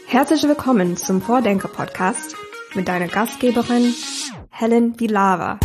Herzlich willkommen zum Vordenker-Podcast mit deiner Gastgeberin Helen Vilava.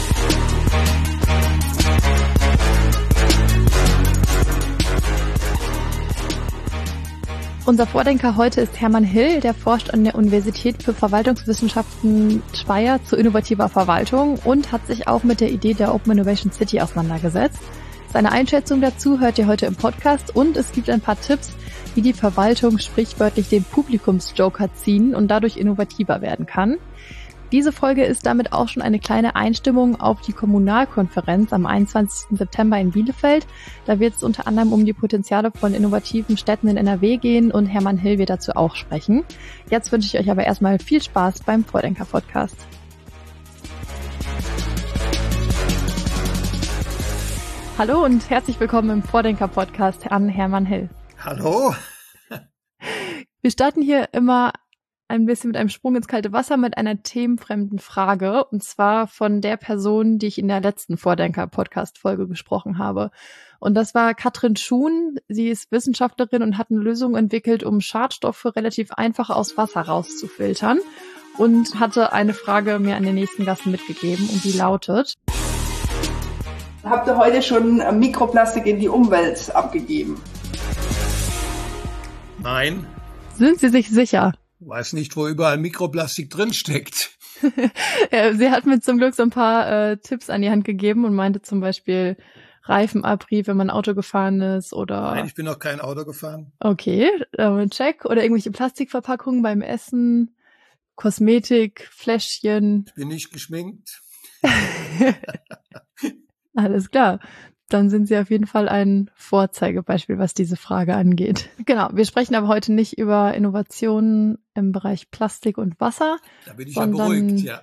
Unser Vordenker heute ist Hermann Hill, der forscht an der Universität für Verwaltungswissenschaften Speyer zu innovativer Verwaltung und hat sich auch mit der Idee der Open Innovation City auseinandergesetzt. Seine Einschätzung dazu hört ihr heute im Podcast und es gibt ein paar Tipps, wie die Verwaltung sprichwörtlich den Publikumsjoker ziehen und dadurch innovativer werden kann. Diese Folge ist damit auch schon eine kleine Einstimmung auf die Kommunalkonferenz am 21. September in Bielefeld. Da wird es unter anderem um die Potenziale von innovativen Städten in NRW gehen und Hermann Hill wird dazu auch sprechen. Jetzt wünsche ich euch aber erstmal viel Spaß beim Vordenker-Podcast. Hallo und herzlich willkommen im Vordenker-Podcast an Hermann Hill. Hallo. Wir starten hier immer ein bisschen mit einem Sprung ins kalte Wasser mit einer themenfremden Frage, und zwar von der Person, die ich in der letzten Vordenker-Podcast-Folge gesprochen habe. Und das war Katrin Schuhn. Sie ist Wissenschaftlerin und hat eine Lösung entwickelt, um Schadstoffe relativ einfach aus Wasser rauszufiltern und hatte eine Frage mir an den nächsten Gast mitgegeben und die lautet: Habt ihr heute schon Mikroplastik in die Umwelt abgegeben? Nein. Sind Sie sich sicher? Weiß nicht, wo überall Mikroplastik drinsteckt. Sie hat mir zum Glück so ein paar Tipps an die Hand gegeben und meinte zum Beispiel Reifenabrieb, wenn man Auto gefahren ist, oder... Nein, ich bin noch kein Auto gefahren. Okay, check. Oder irgendwelche Plastikverpackungen beim Essen, Kosmetik, Fläschchen. Ich bin nicht geschminkt. Alles klar. Dann sind Sie auf jeden Fall ein Vorzeigebeispiel, was diese Frage angeht. Genau, wir sprechen aber heute nicht über Innovationen im Bereich Plastik und Wasser. Da bin ich ja beruhigt, ja.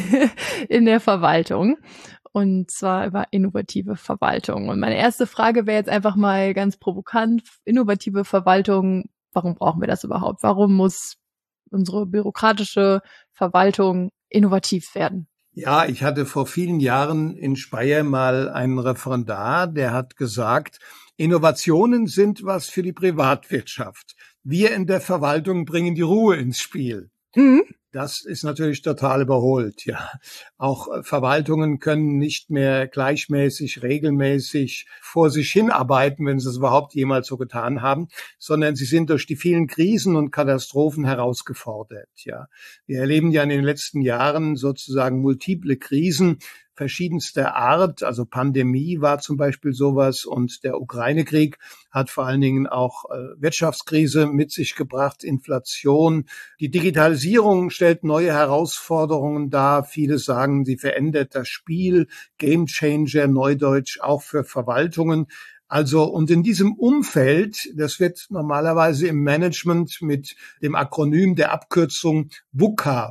In der Verwaltung. Und zwar über innovative Verwaltung. Und meine erste Frage wäre jetzt einfach mal ganz provokant. Innovative Verwaltung, warum brauchen wir das überhaupt? Warum muss unsere bürokratische Verwaltung innovativ werden? Ja, ich hatte vor vielen Jahren in Speyer mal einen Referendar, der hat gesagt, Innovationen sind was für die Privatwirtschaft. Wir in der Verwaltung bringen die Ruhe ins Spiel. Mhm. Das ist natürlich total überholt, ja. Auch Verwaltungen können nicht mehr gleichmäßig, regelmäßig vor sich hinarbeiten, wenn sie es überhaupt jemals so getan haben, sondern sie sind durch die vielen Krisen und Katastrophen herausgefordert, ja. Wir erleben ja in den letzten Jahren sozusagen multiple Krisen verschiedenster Art, also Pandemie war zum Beispiel sowas und der Ukraine-Krieg hat vor allen Dingen auch Wirtschaftskrise mit sich gebracht, Inflation. Die Digitalisierung stellt neue Herausforderungen dar. Viele sagen, sie verändert das Spiel, Gamechanger, Neudeutsch, auch für Verwaltungen. Also, und in diesem Umfeld, das wird normalerweise im Management mit dem Akronym der Abkürzung VUCA,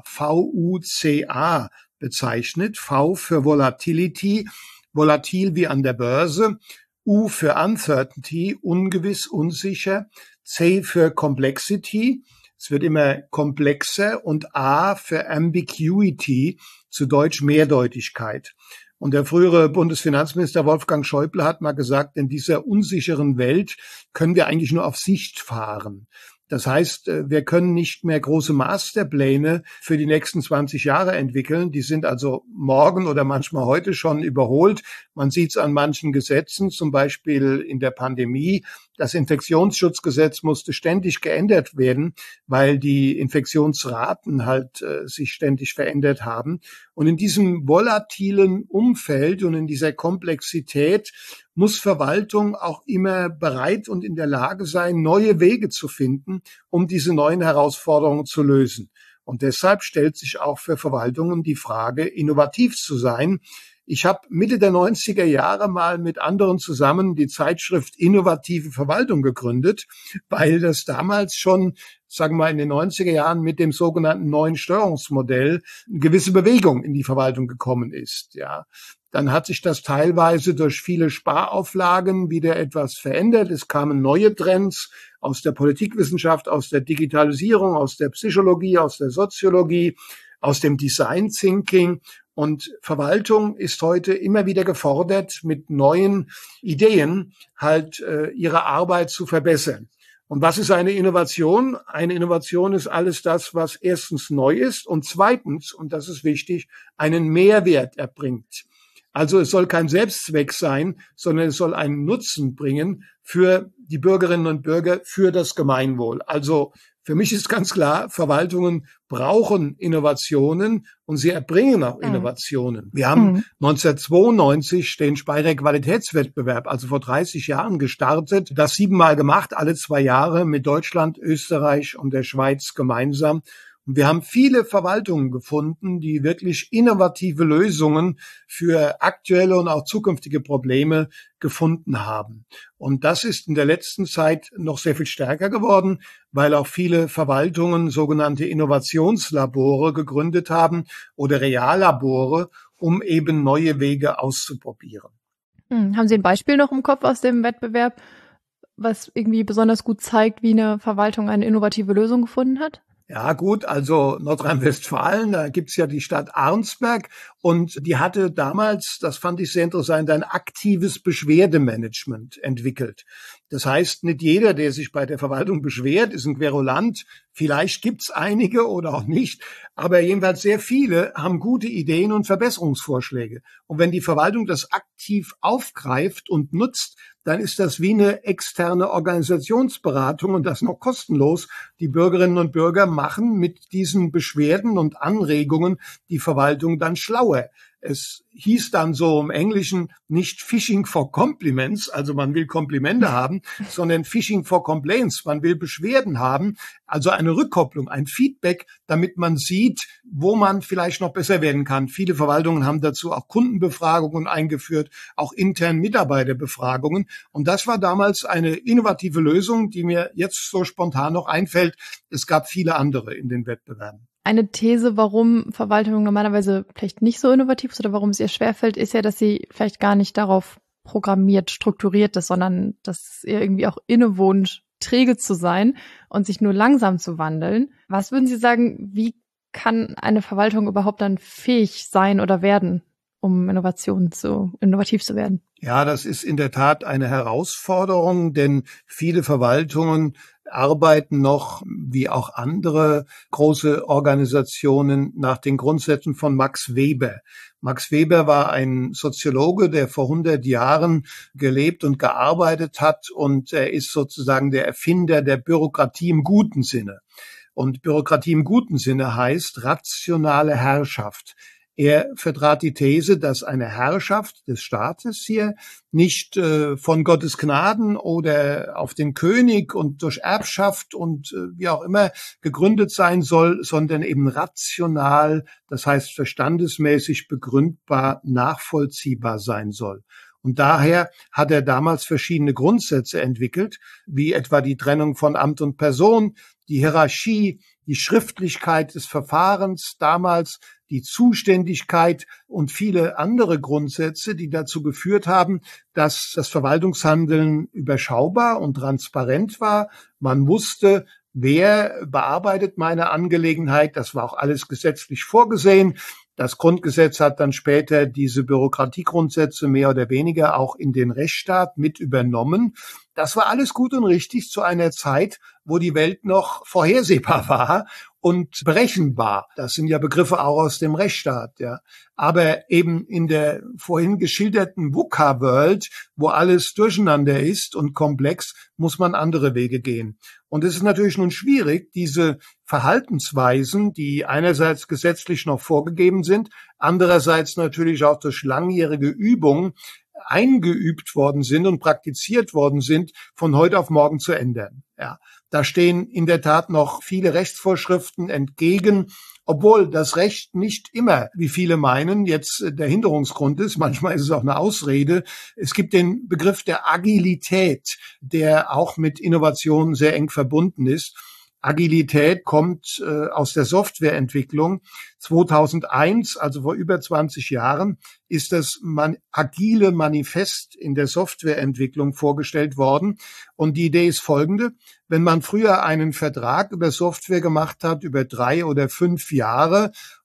V-U-C-A, bezeichnet. V für Volatility, volatil wie an der Börse. U für Uncertainty, ungewiss, unsicher. C für Complexity, es wird immer komplexer. Und A für Ambiguity, zu Deutsch Mehrdeutigkeit. Und der frühere Bundesfinanzminister Wolfgang Schäuble hat mal gesagt, in dieser unsicheren Welt können wir eigentlich nur auf Sicht fahren. Das heißt, wir können nicht mehr große Masterpläne für die nächsten 20 Jahre entwickeln. Die sind also morgen oder manchmal heute schon überholt. Man sieht es an manchen Gesetzen, zum Beispiel in der Pandemie. Das Infektionsschutzgesetz musste ständig geändert werden, weil die Infektionsraten halt sich ständig verändert haben. Und in diesem volatilen Umfeld und in dieser Komplexität muss Verwaltung auch immer bereit und in der Lage sein, neue Wege zu finden, um diese neuen Herausforderungen zu lösen. Und deshalb stellt sich auch für Verwaltungen die Frage, innovativ zu sein. Ich habe Mitte der 90er Jahre mal mit anderen zusammen die Zeitschrift Innovative Verwaltung gegründet, weil das damals schon, sagen wir mal, in den 90er Jahren mit dem sogenannten neuen Steuerungsmodell eine gewisse Bewegung in die Verwaltung gekommen ist, ja. Dann hat sich das teilweise durch viele Sparauflagen wieder etwas verändert. Es kamen neue Trends aus der Politikwissenschaft, aus der Digitalisierung, aus der Psychologie, aus der Soziologie, aus dem Design Thinking. Und Verwaltung ist heute immer wieder gefordert, mit neuen Ideen halt ihre Arbeit zu verbessern. Und was ist eine Innovation? Eine Innovation ist alles das, was erstens neu ist und zweitens, und das ist wichtig, einen Mehrwert erbringt. Also es soll kein Selbstzweck sein, sondern es soll einen Nutzen bringen für die Bürgerinnen und Bürger, für das Gemeinwohl. Also für mich ist ganz klar, Verwaltungen brauchen Innovationen und sie erbringen auch Innovationen. Wir haben 1992 den Speyer Qualitätswettbewerb, also vor 30 Jahren gestartet, das 7-mal gemacht, alle 2 Jahre mit Deutschland, Österreich und der Schweiz gemeinsam. Und wir haben viele Verwaltungen gefunden, die wirklich innovative Lösungen für aktuelle und auch zukünftige Probleme gefunden haben. Und das ist in der letzten Zeit noch sehr viel stärker geworden, weil auch viele Verwaltungen sogenannte Innovationslabore gegründet haben oder Reallabore, um eben neue Wege auszuprobieren. Haben Sie ein Beispiel noch im Kopf aus dem Wettbewerb, was irgendwie besonders gut zeigt, wie eine Verwaltung eine innovative Lösung gefunden hat? Ja gut, also Nordrhein-Westfalen, da gibt's ja die Stadt Arnsberg und die hatte damals, das fand ich sehr interessant, ein aktives Beschwerdemanagement entwickelt. Das heißt, nicht jeder, der sich bei der Verwaltung beschwert, ist ein Querulant. Vielleicht gibt's einige oder auch nicht, aber jedenfalls sehr viele haben gute Ideen und Verbesserungsvorschläge. Und wenn die Verwaltung das aktiv aufgreift und nutzt, dann ist das wie eine externe Organisationsberatung und das noch kostenlos. Die Bürgerinnen und Bürger machen mit diesen Beschwerden und Anregungen die Verwaltung dann schlauer. Es hieß dann so im Englischen nicht Fishing for Compliments, also man will Komplimente haben, sondern Fishing for Complaints, man will Beschwerden haben, also eine Rückkopplung, ein Feedback, damit man sieht, wo man vielleicht noch besser werden kann. Viele Verwaltungen haben dazu auch Kundenbefragungen eingeführt, auch intern Mitarbeiterbefragungen. Und das war damals eine innovative Lösung, die mir jetzt so spontan noch einfällt. Es gab viele andere in den Wettbewerben. Eine These, warum Verwaltung normalerweise vielleicht nicht so innovativ ist oder warum es ihr schwerfällt, ist ja, dass sie vielleicht gar nicht darauf programmiert, strukturiert ist, sondern dass ihr irgendwie auch innewohnt, träge zu sein und sich nur langsam zu wandeln. Was würden Sie sagen, wie kann eine Verwaltung überhaupt dann fähig sein oder werden, um innovativ zu werden? Ja, das ist in der Tat eine Herausforderung, denn viele Verwaltungen arbeiten noch, wie auch andere große Organisationen, nach den Grundsätzen von Max Weber. Max Weber war ein Soziologe, der vor 100 Jahren gelebt und gearbeitet hat und er ist sozusagen der Erfinder der Bürokratie im guten Sinne. Und Bürokratie im guten Sinne heißt rationale Herrschaft. Er vertrat die These, dass eine Herrschaft des Staates hier nicht von Gottes Gnaden oder auf den König und durch Erbschaft und wie auch immer gegründet sein soll, sondern eben rational, das heißt verstandesmäßig begründbar, nachvollziehbar sein soll. Und daher hat er damals verschiedene Grundsätze entwickelt, wie etwa die Trennung von Amt und Person, die Hierarchie, die Schriftlichkeit des Verfahrens damals, die Zuständigkeit und viele andere Grundsätze, die dazu geführt haben, dass das Verwaltungshandeln überschaubar und transparent war. Man wusste, wer bearbeitet meine Angelegenheit. Das war auch alles gesetzlich vorgesehen. Das Grundgesetz hat dann später diese Bürokratiegrundsätze mehr oder weniger auch in den Rechtsstaat mit übernommen. Das war alles gut und richtig zu einer Zeit, wo die Welt noch vorhersehbar war und berechenbar. Das sind ja Begriffe auch aus dem Rechtsstaat, ja. Aber eben in der vorhin geschilderten VUCA-World, wo alles durcheinander ist und komplex, muss man andere Wege gehen. Und es ist natürlich nun schwierig, diese Verhaltensweisen, die einerseits gesetzlich noch vorgegeben sind, andererseits natürlich auch durch langjährige Übung eingeübt worden sind und praktiziert worden sind, von heute auf morgen zu ändern. Ja, da stehen in der Tat noch viele Rechtsvorschriften entgegen, obwohl das Recht nicht immer, wie viele meinen, jetzt der Hinderungsgrund ist. Manchmal ist es auch eine Ausrede. Es gibt den Begriff der Agilität, der auch mit Innovation sehr eng verbunden ist. Agilität kommt aus der Softwareentwicklung. 2001, also vor über 20 Jahren, ist das agile Manifest in der Softwareentwicklung vorgestellt worden. Und die Idee ist folgende. Wenn man früher einen Vertrag über Software gemacht hat, über 3 oder 5 Jahre,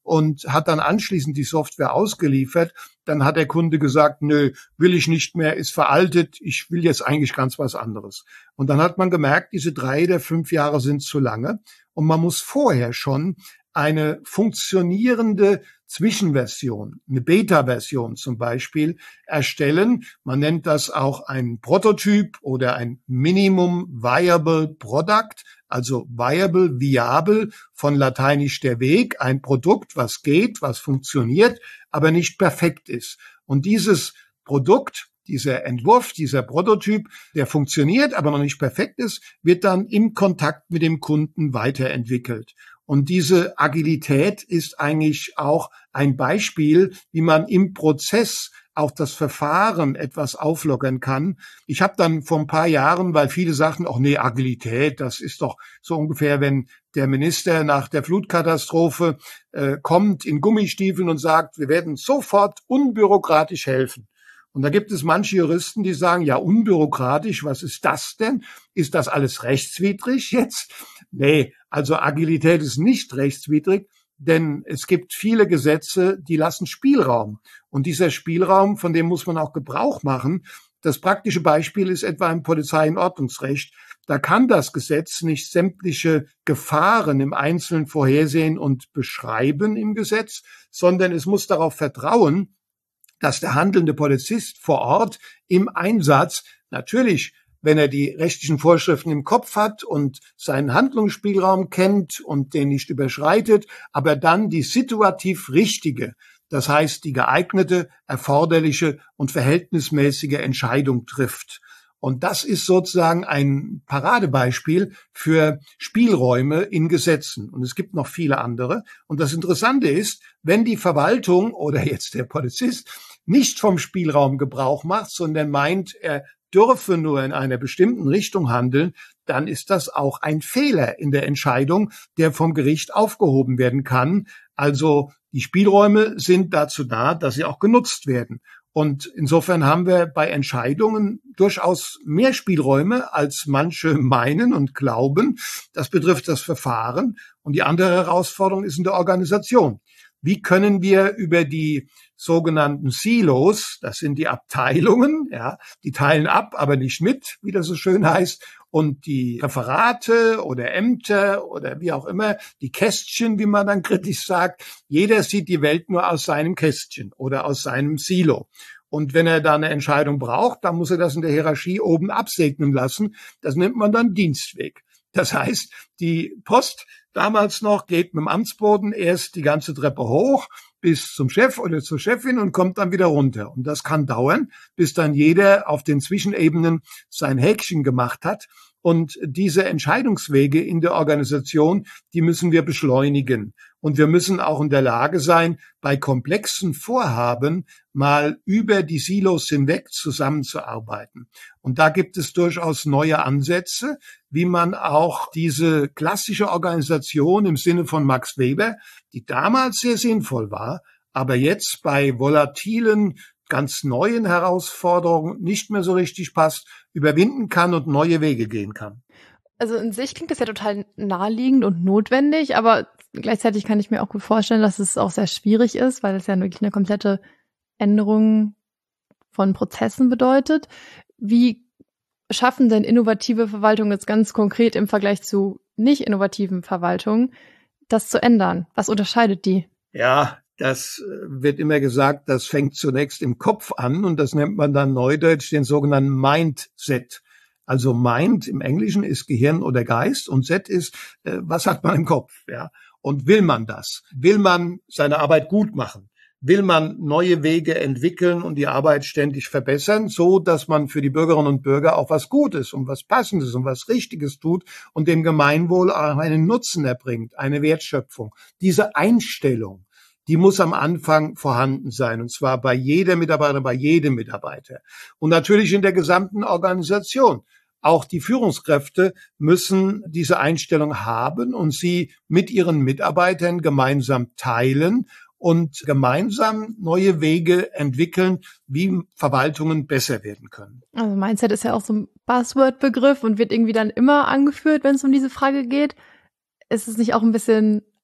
und hat dann anschließend die Software ausgeliefert, dann hat der Kunde gesagt, nö, will ich nicht mehr, ist veraltet, ich will jetzt eigentlich ganz was anderes. Und dann hat man gemerkt, diese 3 der 5 Jahre sind zu lange und man muss vorher schon eine funktionierende Zwischenversion, eine Beta-Version zum Beispiel, erstellen. Man nennt das auch ein Prototyp oder ein Minimum Viable Product, also viable, viabel, von lateinisch der Weg, ein Produkt, was geht, was funktioniert, aber nicht perfekt ist. Und dieses Produkt, dieser Entwurf, dieser Prototyp, der funktioniert, aber noch nicht perfekt ist, wird dann im Kontakt mit dem Kunden weiterentwickelt. Und diese Agilität ist eigentlich auch ein Beispiel, wie man im Prozess auch das Verfahren etwas auflockern kann. Ich habe dann vor ein paar Jahren, weil viele sagten, ach nee, Agilität, das ist doch so ungefähr, wenn der Minister nach der Flutkatastrophe kommt in Gummistiefeln und sagt, wir werden sofort unbürokratisch helfen. Und da gibt es manche Juristen, die sagen, ja, unbürokratisch, was ist das denn? Ist das alles rechtswidrig jetzt? Nee, also Agilität ist nicht rechtswidrig, denn es gibt viele Gesetze, die lassen Spielraum. Und dieser Spielraum, von dem muss man auch Gebrauch machen. Das praktische Beispiel ist etwa im Polizei- und Ordnungsrecht. Da kann das Gesetz nicht sämtliche Gefahren im Einzelnen vorhersehen und beschreiben im Gesetz, sondern es muss darauf vertrauen, dass der handelnde Polizist vor Ort im Einsatz natürlich, wenn er die rechtlichen Vorschriften im Kopf hat und seinen Handlungsspielraum kennt und den nicht überschreitet, aber dann die situativ richtige, das heißt die geeignete, erforderliche und verhältnismäßige Entscheidung trifft. Und das ist sozusagen ein Paradebeispiel für Spielräume in Gesetzen. Und es gibt noch viele andere. Und das Interessante ist, wenn die Verwaltung oder jetzt der Polizist nicht vom Spielraum Gebrauch macht, sondern meint, er dürfe nur in einer bestimmten Richtung handeln, dann ist das auch ein Fehler in der Entscheidung, der vom Gericht aufgehoben werden kann. Also die Spielräume sind dazu da, dass sie auch genutzt werden. Und insofern haben wir bei Entscheidungen durchaus mehr Spielräume, als manche meinen und glauben. Das betrifft das Verfahren. Und die andere Herausforderung ist in der Organisation. Wie können wir über die sogenannten Silos, das sind die Abteilungen, ja, die teilen ab, aber nicht mit, wie das so schön heißt, und die Referate oder Ämter oder wie auch immer, die Kästchen, wie man dann kritisch sagt, jeder sieht die Welt nur aus seinem Kästchen oder aus seinem Silo. Und wenn er da eine Entscheidung braucht, dann muss er das in der Hierarchie oben absegnen lassen. Das nennt man dann Dienstweg. Das heißt, die Post damals noch geht mit dem Amtsboten erst die ganze Treppe hoch bis zum Chef oder zur Chefin und kommt dann wieder runter. Und das kann dauern, bis dann jeder auf den Zwischenebenen sein Häkchen gemacht hat. Und diese Entscheidungswege in der Organisation, die müssen wir beschleunigen. Und wir müssen auch in der Lage sein, bei komplexen Vorhaben mal über die Silos hinweg zusammenzuarbeiten. Und da gibt es durchaus neue Ansätze, wie man auch diese klassische Organisation im Sinne von Max Weber, die damals sehr sinnvoll war, aber jetzt bei volatilen, ganz neuen Herausforderungen nicht mehr so richtig passt, überwinden kann und neue Wege gehen kann. Also in sich klingt das ja total naheliegend und notwendig, aber gleichzeitig kann ich mir auch gut vorstellen, dass es auch sehr schwierig ist, weil es ja wirklich eine komplette Änderung von Prozessen bedeutet. Wie schaffen denn innovative Verwaltungen jetzt ganz konkret im Vergleich zu nicht innovativen Verwaltungen, das zu ändern? Was unterscheidet die? Ja, das wird immer gesagt, das fängt zunächst im Kopf an und das nennt man dann neudeutsch den sogenannten Mindset. Also Mind im Englischen ist Gehirn oder Geist und Set ist, was hat man im Kopf, ja? Und will man das? Will man seine Arbeit gut machen? Will man neue Wege entwickeln und die Arbeit ständig verbessern, so dass man für die Bürgerinnen und Bürger auch was Gutes und was Passendes und was Richtiges tut und dem Gemeinwohl auch einen Nutzen erbringt, eine Wertschöpfung? Diese Einstellung, die muss am Anfang vorhanden sein, und zwar bei jeder Mitarbeiterin, bei jedem Mitarbeiter. Und natürlich in der gesamten Organisation. Auch die Führungskräfte müssen diese Einstellung haben und sie mit ihren Mitarbeitern gemeinsam teilen und gemeinsam neue Wege entwickeln, wie Verwaltungen besser werden können. Also Mindset ist ja auch so ein Buzzword-Begriff und wird irgendwie dann immer angeführt, wenn es um diese Frage geht. Ist es nicht auch ein bisschen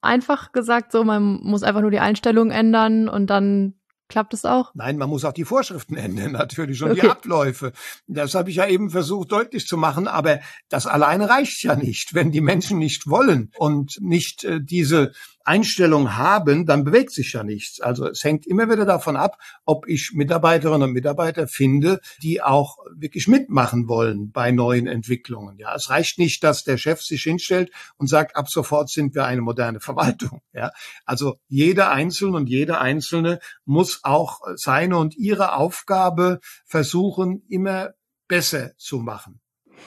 einfach gesagt, so man muss einfach nur die Einstellung ändern und dann klappt es auch? Nein, man muss auch die Vorschriften ändern natürlich und die Abläufe. Das habe ich ja eben versucht deutlich zu machen, aber das alleine reicht ja nicht. Wenn die Menschen nicht wollen und nicht diese Einstellung haben, dann bewegt sich ja nichts. Also es hängt immer wieder davon ab, ob ich Mitarbeiterinnen und Mitarbeiter finde, die auch wirklich mitmachen wollen bei neuen Entwicklungen. Ja, es reicht nicht, dass der Chef sich hinstellt und sagt, ab sofort sind wir eine moderne Verwaltung. Ja, also jeder Einzelne und jede Einzelne muss auch seine und ihre Aufgabe versuchen, immer besser zu machen.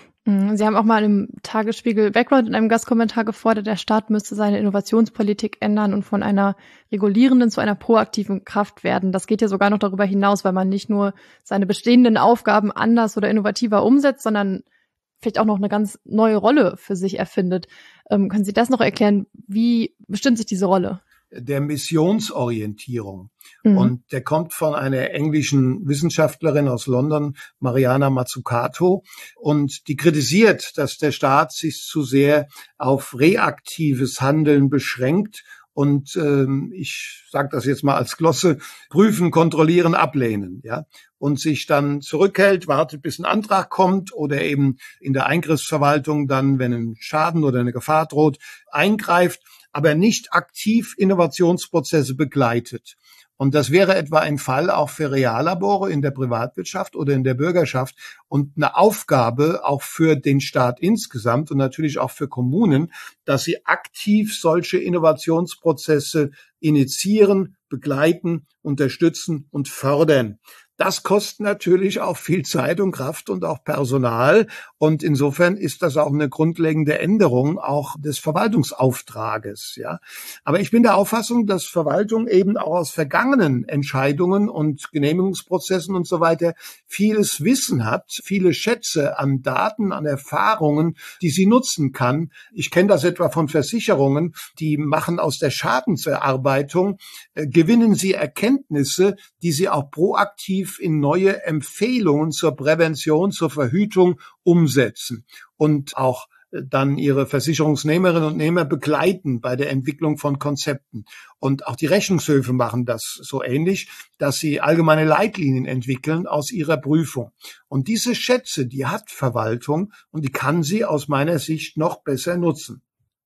Sie haben auch mal im Tagesspiegel Background in einem Gastkommentar gefordert, der Staat müsste seine Innovationspolitik ändern und von einer regulierenden zu einer proaktiven Kraft werden. Das geht ja sogar noch darüber hinaus, weil man nicht nur seine bestehenden Aufgaben anders oder innovativer umsetzt, sondern vielleicht auch noch eine ganz neue Rolle für sich erfindet. Können Sie das noch erklären? Wie bestimmt sich diese Rolle? Der Missionsorientierung. Und der kommt von einer englischen Wissenschaftlerin aus London, Mariana Mazzucato, und die kritisiert, dass der Staat sich zu sehr auf reaktives Handeln beschränkt und ich sage das jetzt mal als Glosse, prüfen, kontrollieren, ablehnen, ja, und sich dann zurückhält, wartet, bis ein Antrag kommt oder eben in der Eingriffsverwaltung dann, wenn ein Schaden oder eine Gefahr droht, eingreift, aber nicht aktiv Innovationsprozesse begleitet. Und das wäre etwa ein Fall auch für Reallabore in der Privatwirtschaft oder in der Bürgerschaft und eine Aufgabe auch für den Staat insgesamt und natürlich auch für Kommunen, dass sie aktiv solche Innovationsprozesse initiieren, begleiten, unterstützen und fördern. Das kostet natürlich auch viel Zeit und Kraft und auch Personal. Und insofern ist das auch eine grundlegende Änderung auch des Verwaltungsauftrages, ja. Aber ich bin der Auffassung, dass Verwaltung eben auch aus vergangenen Entscheidungen und Genehmigungsprozessen und so weiter vieles Wissen hat, viele Schätze an Daten, an Erfahrungen, die sie nutzen kann. Ich kenne das etwa von Versicherungen, die machen aus der Schadenserarbeitung, gewinnen sie Erkenntnisse, die sie auch proaktiv in neue Empfehlungen zur Prävention, zur Verhütung umsetzen und auch dann ihre Versicherungsnehmerinnen und Nehmer begleiten bei der Entwicklung von Konzepten. Und auch die Rechnungshöfe machen das so ähnlich, dass sie allgemeine Leitlinien entwickeln aus ihrer Prüfung. Und diese Schätze, die hat Verwaltung und die kann sie aus meiner Sicht noch besser nutzen.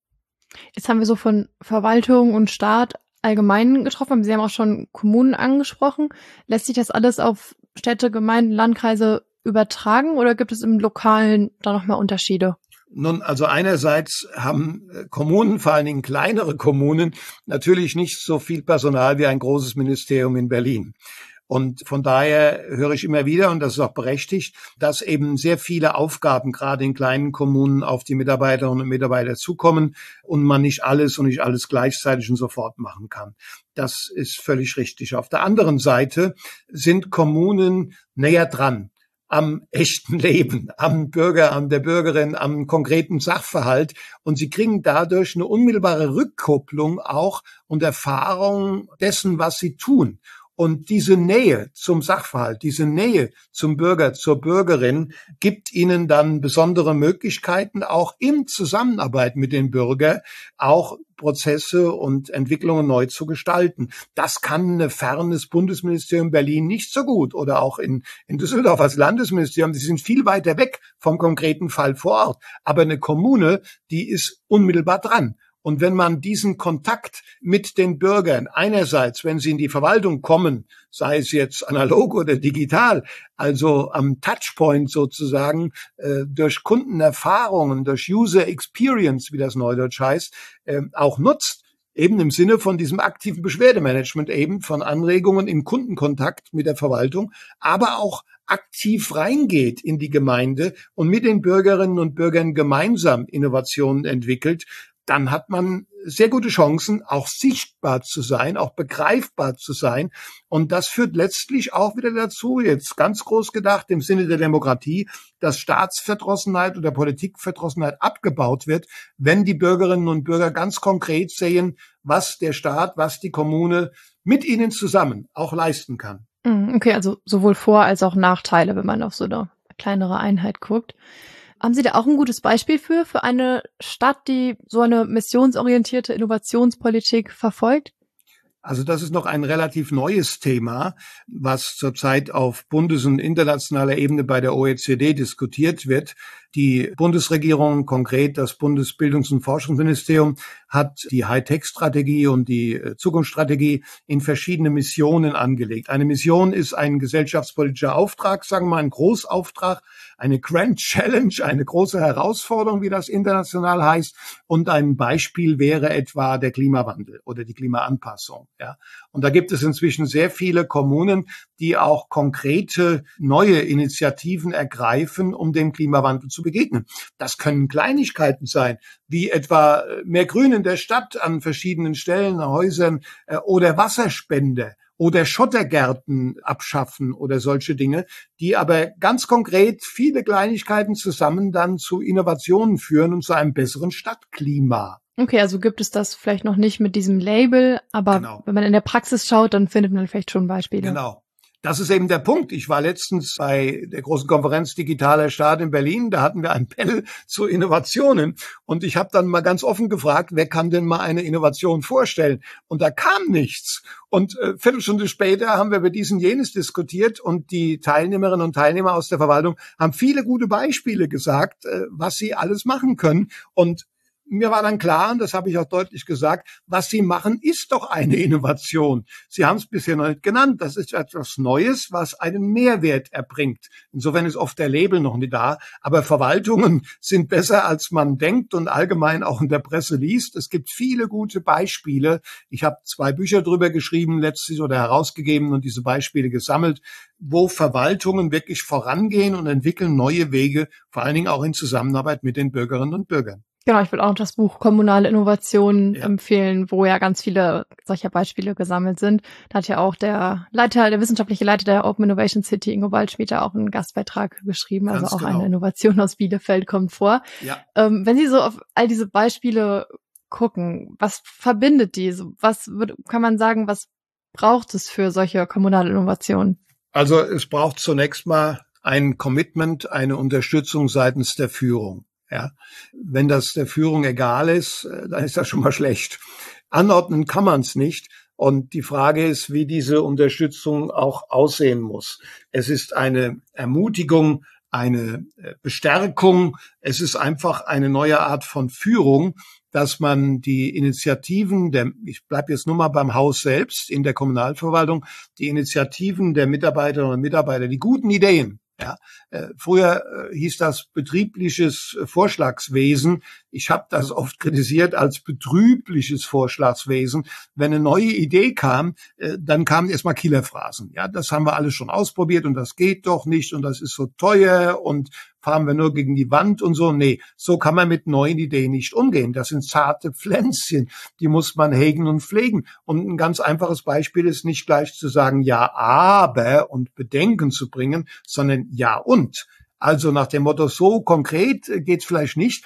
Jetzt haben wir so von Verwaltung und Staat allgemein getroffen. Sie haben auch schon Kommunen angesprochen. Lässt sich das alles auf Städte, Gemeinden, Landkreise übertragen oder gibt es im Lokalen da nochmal Unterschiede? Nun, also einerseits haben Kommunen, vor allen Dingen kleinere Kommunen, natürlich nicht so viel Personal wie ein großes Ministerium in Berlin. Und von daher höre ich immer wieder, und das ist auch berechtigt, dass eben sehr viele Aufgaben gerade in kleinen Kommunen auf die Mitarbeiterinnen und Mitarbeiter zukommen und man nicht alles und nicht alles gleichzeitig und sofort machen kann. Das ist völlig richtig. Auf der anderen Seite sind Kommunen näher dran am echten Leben, am Bürger, an der Bürgerin, am konkreten Sachverhalt. Und sie kriegen dadurch eine unmittelbare Rückkopplung auch und Erfahrung dessen, was sie tun. Und diese Nähe zum Sachverhalt, diese Nähe zum Bürger, zur Bürgerin gibt ihnen dann besondere Möglichkeiten, auch in Zusammenarbeit mit den Bürgern auch Prozesse und Entwicklungen neu zu gestalten. Das kann ein fernes Bundesministerium Berlin nicht so gut oder auch in Düsseldorf als Landesministerium. Die sind viel weiter weg vom konkreten Fall vor Ort. Aber eine Kommune, die ist unmittelbar dran. Und wenn man diesen Kontakt mit den Bürgern einerseits, wenn sie in die Verwaltung kommen, sei es jetzt analog oder digital, also am Touchpoint sozusagen, durch Kundenerfahrungen, durch User Experience, wie das Neudeutsch heißt, auch nutzt, eben im Sinne von diesem aktiven Beschwerdemanagement eben, von Anregungen im Kundenkontakt mit der Verwaltung, aber auch aktiv reingeht in die Gemeinde und mit den Bürgerinnen und Bürgern gemeinsam Innovationen entwickelt, dann hat man sehr gute Chancen, auch sichtbar zu sein, auch begreifbar zu sein. Und das führt letztlich auch wieder dazu, jetzt ganz groß gedacht, im Sinne der Demokratie, dass Staatsverdrossenheit oder Politikverdrossenheit abgebaut wird, wenn die Bürgerinnen und Bürger ganz konkret sehen, was der Staat, was die Kommune mit ihnen zusammen auch leisten kann. Okay, also sowohl Vor- als auch Nachteile, wenn man auf so eine kleinere Einheit guckt. Haben Sie da auch ein gutes Beispiel für eine Stadt, die so eine missionsorientierte Innovationspolitik verfolgt? Also das ist noch ein relativ neues Thema, was zurzeit auf Bundes- und internationaler Ebene bei der OECD diskutiert wird. Die Bundesregierung, konkret das Bundesbildungs- und Forschungsministerium, hat die Hightech-Strategie und die Zukunftsstrategie in verschiedene Missionen angelegt. Eine Mission ist ein gesellschaftspolitischer Auftrag, sagen wir mal ein Großauftrag, eine Grand Challenge, eine große Herausforderung, wie das international heißt. Und ein Beispiel wäre etwa der Klimawandel oder die Klimaanpassung. Ja. Und da gibt es inzwischen sehr viele Kommunen, die auch konkrete neue Initiativen ergreifen, um dem Klimawandel zu begegnen. Das können Kleinigkeiten sein, wie etwa mehr Grün in der Stadt an verschiedenen Stellen, Häusern oder Wasserspende oder Schottergärten abschaffen oder solche Dinge, die aber ganz konkret viele Kleinigkeiten zusammen dann zu Innovationen führen und zu einem besseren Stadtklima. Okay, also gibt es das vielleicht noch nicht mit diesem Label, aber Genau. Wenn man in der Praxis schaut, dann findet man vielleicht schon Beispiele. Genau. Das ist eben der Punkt. Ich war letztens bei der großen Konferenz Digitaler Staat in Berlin. Da hatten wir ein Panel zu Innovationen. Und ich habe dann mal ganz offen gefragt, wer kann denn mal eine Innovation vorstellen? Und da kam nichts. Und Viertelstunde später haben wir über dies und jenes diskutiert. Und die Teilnehmerinnen und Teilnehmer aus der Verwaltung haben viele gute Beispiele gesagt, was sie alles machen können. Und mir war dann klar, und das habe ich auch deutlich gesagt, was Sie machen, ist doch eine Innovation. Sie haben es bisher noch nicht genannt. Das ist etwas Neues, was einen Mehrwert erbringt. Insofern ist oft der Label noch nicht da. Aber Verwaltungen sind besser, als man denkt und allgemein auch in der Presse liest. Es gibt viele gute Beispiele. Ich habe 2 Bücher drüber geschrieben, letztlich oder herausgegeben und diese Beispiele gesammelt, wo Verwaltungen wirklich vorangehen und entwickeln neue Wege, vor allen Dingen auch in Zusammenarbeit mit den Bürgerinnen und Bürgern. Genau, ich würde auch noch das Buch Kommunale Innovation empfehlen, wo ja ganz viele solcher Beispiele gesammelt sind. Da hat ja auch der wissenschaftliche Leiter der Open Innovation City, Ingo Waldschmidt, auch einen Gastbeitrag geschrieben. Ganz also auch genau. eine Innovation aus Bielefeld kommt vor. Ja. Wenn Sie so auf all diese Beispiele gucken, was verbindet die? Kann man sagen, was braucht es für solche kommunale Innovationen? Also es braucht zunächst mal ein Commitment, eine Unterstützung seitens der Führung. Ja, wenn das der Führung egal ist, dann ist das schon mal schlecht. Anordnen kann man es nicht. Und die Frage ist, wie diese Unterstützung auch aussehen muss. Es ist eine Ermutigung, eine Bestärkung. Es ist einfach eine neue Art von Führung, dass man die Initiativen ich bleibe jetzt nur mal beim Haus selbst, in der Kommunalverwaltung, die Initiativen der Mitarbeiterinnen und Mitarbeiter, die guten Ideen. Ja, früher hieß das betriebliches Vorschlagswesen. Ich habe das oft kritisiert als betrübliches Vorschlagswesen. Wenn eine neue Idee kam, dann kamen erstmal Killerphrasen. Ja, das haben wir alles schon ausprobiert und das geht doch nicht und das ist so teuer und fahren wir nur gegen die Wand und so. Nee, so kann man mit neuen Ideen nicht umgehen. Das sind zarte Pflänzchen, die muss man hegen und pflegen. Und ein ganz einfaches Beispiel ist nicht gleich zu sagen, ja, aber und Bedenken zu bringen, sondern ja und. Also nach dem Motto, so konkret geht's vielleicht nicht,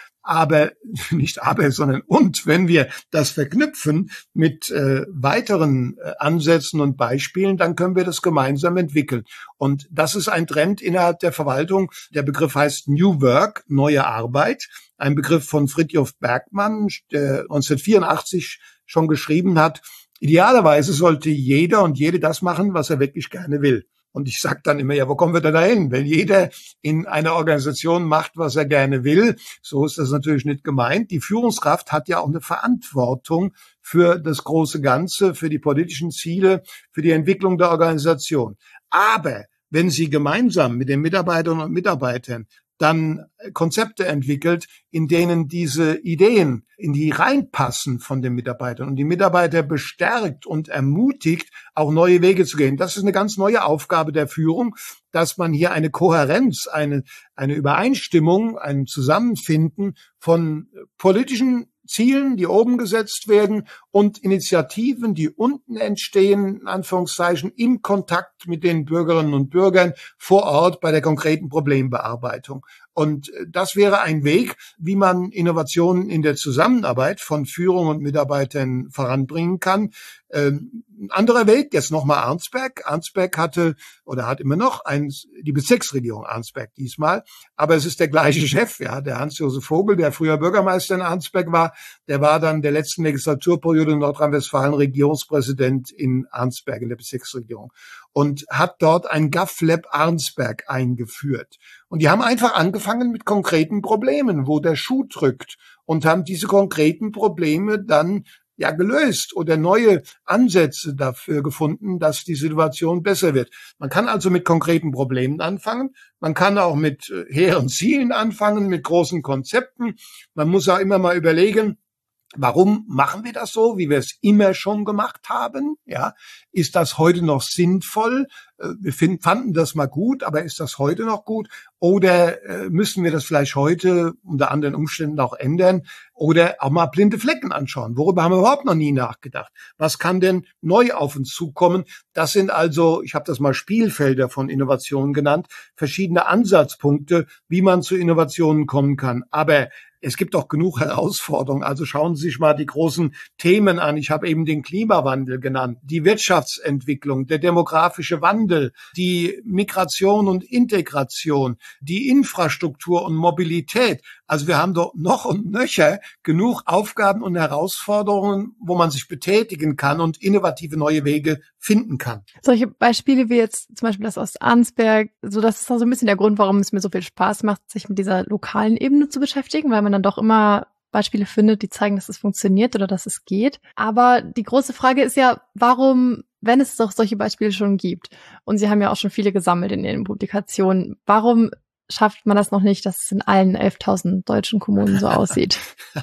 sondern und, wenn wir das verknüpfen mit weiteren Ansätzen und Beispielen, dann können wir das gemeinsam entwickeln. Und das ist ein Trend innerhalb der Verwaltung. Der Begriff heißt New Work, neue Arbeit. Ein Begriff von Fridtjof Bergmann, der 1984 schon geschrieben hat, idealerweise sollte jeder und jede das machen, was er wirklich gerne will. Und ich sage dann immer, ja, wo kommen wir denn da hin? Wenn jeder in einer Organisation macht, was er gerne will, so ist das natürlich nicht gemeint. Die Führungskraft hat ja auch eine Verantwortung für das große Ganze, für die politischen Ziele, für die Entwicklung der Organisation. Aber wenn sie gemeinsam mit den Mitarbeiterinnen und Mitarbeitern dann Konzepte entwickelt, in denen diese Ideen in die reinpassen von den Mitarbeitern und die Mitarbeiter bestärkt und ermutigt, auch neue Wege zu gehen. Das ist eine ganz neue Aufgabe der Führung, dass man hier eine Kohärenz, eine Übereinstimmung, ein Zusammenfinden von politischen Zielen, die oben gesetzt werden und Initiativen, die unten entstehen, in Anführungszeichen, im Kontakt mit den Bürgerinnen und Bürgern vor Ort bei der konkreten Problembearbeitung. Und das wäre ein Weg, wie man Innovationen in der Zusammenarbeit von Führung und Mitarbeitern voranbringen kann. Ein anderer Weg, jetzt nochmal Arnsberg. Arnsberg hatte oder hat immer noch die Bezirksregierung Arnsberg diesmal, aber es ist der gleiche Chef, ja, der Hans-Josef Vogel, der früher Bürgermeister in Arnsberg war, der war dann der letzten Legislaturperiode in Nordrhein-Westfalen Regierungspräsident in Arnsberg in der Bezirksregierung und hat dort ein GovLab Arnsberg eingeführt. Und die haben einfach angefangen mit konkreten Problemen, wo der Schuh drückt, und haben diese konkreten Probleme dann gelöst oder neue Ansätze dafür gefunden, dass die Situation besser wird. Man kann also mit konkreten Problemen anfangen. Man kann auch mit hehren Zielen anfangen, mit großen Konzepten. Man muss auch immer mal überlegen, warum machen wir das so, wie wir es immer schon gemacht haben? Ja, ist das heute noch sinnvoll? Wir fanden das mal gut, aber ist das heute noch gut? Oder müssen wir das vielleicht heute unter anderen Umständen auch ändern? Oder auch mal blinde Flecken anschauen? Worüber haben wir überhaupt noch nie nachgedacht? Was kann denn neu auf uns zukommen? Das sind also, ich habe das mal Spielfelder von Innovationen genannt, verschiedene Ansatzpunkte, wie man zu Innovationen kommen kann. Aber es gibt auch genug Herausforderungen. Also schauen Sie sich mal die großen Themen an. Ich habe eben den Klimawandel genannt, die Wirtschaftsentwicklung, der demografische Wandel, die Migration und Integration, die Infrastruktur und Mobilität. Also wir haben doch noch und nöcher genug Aufgaben und Herausforderungen, wo man sich betätigen kann und innovative neue Wege finden kann. Solche Beispiele wie jetzt zum Beispiel das aus Arnsberg, so das ist auch so ein bisschen der Grund, warum es mir so viel Spaß macht, sich mit dieser lokalen Ebene zu beschäftigen, weil man dann doch immer Beispiele findet, die zeigen, dass es funktioniert oder dass es geht. Aber die große Frage ist ja, warum, wenn es doch solche Beispiele schon gibt, und Sie haben ja auch schon viele gesammelt in Ihren Publikationen, warum schafft man das noch nicht, dass es in allen 11.000 deutschen Kommunen so aussieht?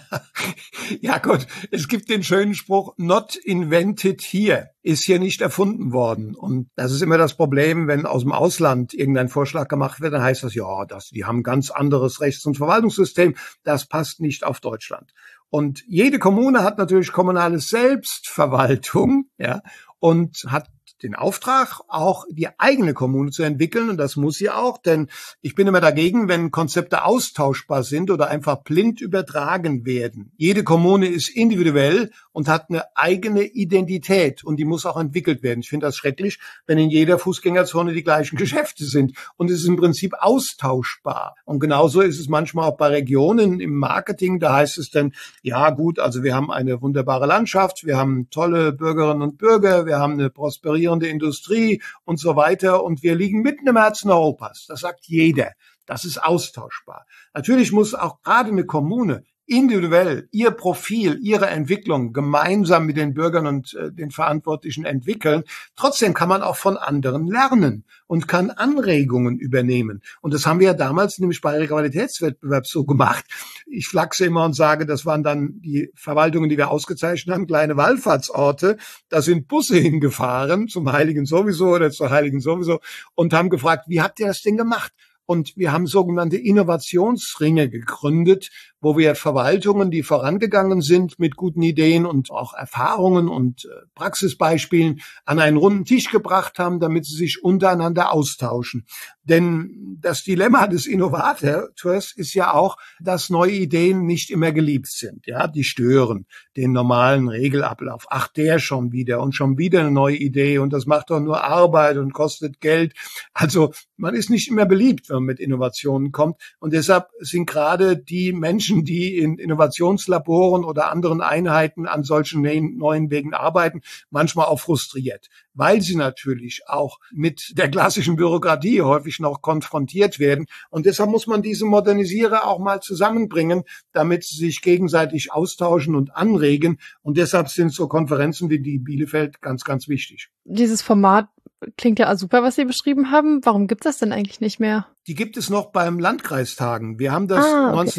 Ja gut, es gibt den schönen Spruch, not invented here, ist hier nicht erfunden worden. Und das ist immer das Problem, wenn aus dem Ausland irgendein Vorschlag gemacht wird, dann heißt das, die haben ein ganz anderes Rechts- und Verwaltungssystem, das passt nicht auf Deutschland. Und jede Kommune hat natürlich kommunale Selbstverwaltung, ja, und hat den Auftrag, auch die eigene Kommune zu entwickeln. Und das muss sie auch, denn ich bin immer dagegen, wenn Konzepte austauschbar sind oder einfach blind übertragen werden. Jede Kommune ist individuell und hat eine eigene Identität und die muss auch entwickelt werden. Ich finde das schrecklich, wenn in jeder Fußgängerzone die gleichen Geschäfte sind. Und es ist im Prinzip austauschbar. Und genauso ist es manchmal auch bei Regionen im Marketing. Da heißt es dann, ja gut, also wir haben eine wunderbare Landschaft, wir haben tolle Bürgerinnen und Bürger, wir haben eine prosperierende Industrie und so weiter und wir liegen mitten im Herzen Europas. Das sagt jeder. Das ist austauschbar. Natürlich muss auch gerade eine Kommune individuell ihr Profil, ihre Entwicklung gemeinsam mit den Bürgern und den Verantwortlichen entwickeln. Trotzdem kann man auch von anderen lernen und kann Anregungen übernehmen. Und das haben wir ja damals nämlich bei Qualitätswettbewerb so gemacht. Ich flachse immer und sage, das waren dann die Verwaltungen, die wir ausgezeichnet haben, kleine Wallfahrtsorte. Da sind Busse hingefahren, zum Heiligen sowieso oder zur Heiligen sowieso, und haben gefragt, wie habt ihr das denn gemacht? Und wir haben sogenannte Innovationsringe gegründet, wo wir Verwaltungen, die vorangegangen sind mit guten Ideen und auch Erfahrungen und Praxisbeispielen, an einen runden Tisch gebracht haben, damit sie sich untereinander austauschen. Denn das Dilemma des Innovators ist ja auch, dass neue Ideen nicht immer geliebt sind. Ja, die stören den normalen Regelablauf. Ach, der schon wieder und schon wieder eine neue Idee und das macht doch nur Arbeit und kostet Geld. Also man ist nicht immer beliebt, wenn man mit Innovationen kommt. Und deshalb sind gerade die Menschen, die in Innovationslaboren oder anderen Einheiten an solchen neuen Wegen arbeiten, manchmal auch frustriert, weil sie natürlich auch mit der klassischen Bürokratie häufig noch konfrontiert werden. Und deshalb muss man diese Modernisierer auch mal zusammenbringen, damit sie sich gegenseitig austauschen und anregen. Und deshalb sind so Konferenzen wie die Bielefeld ganz, ganz wichtig. Dieses Format klingt ja super, was Sie beschrieben haben. Warum gibt es das denn eigentlich nicht mehr? Die gibt es noch beim Landkreistagen. Wir haben das